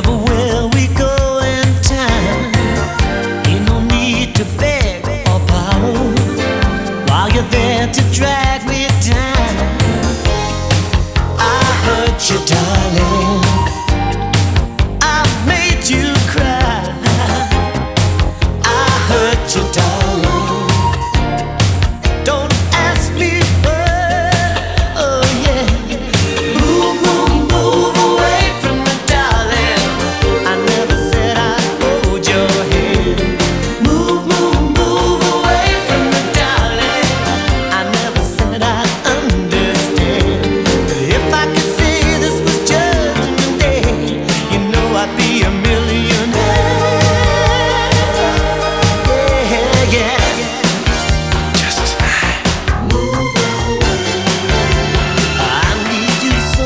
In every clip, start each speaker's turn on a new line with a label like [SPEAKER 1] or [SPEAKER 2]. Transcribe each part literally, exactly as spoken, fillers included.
[SPEAKER 1] Everywhere we go in time, ain't no need to beg or borrow while you're there to drag me down. I hurt you, darling. I made you cry. I hurt you, darling. Don't ask me why. Oh yeah. Move, move, move away from me, darling. I never said I'd hold your hand. Move, move, move away from me, darling. I never said I'd understand. But if I could say this was Judgment Day, you know I'd be a millionaire. Yeah, yeah. Just tonight. Move away. I need you so.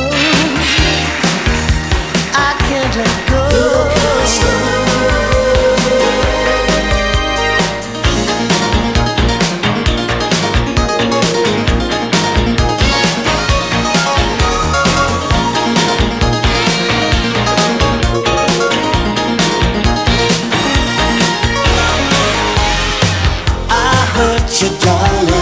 [SPEAKER 1] I can't let go. I hurt you, darling.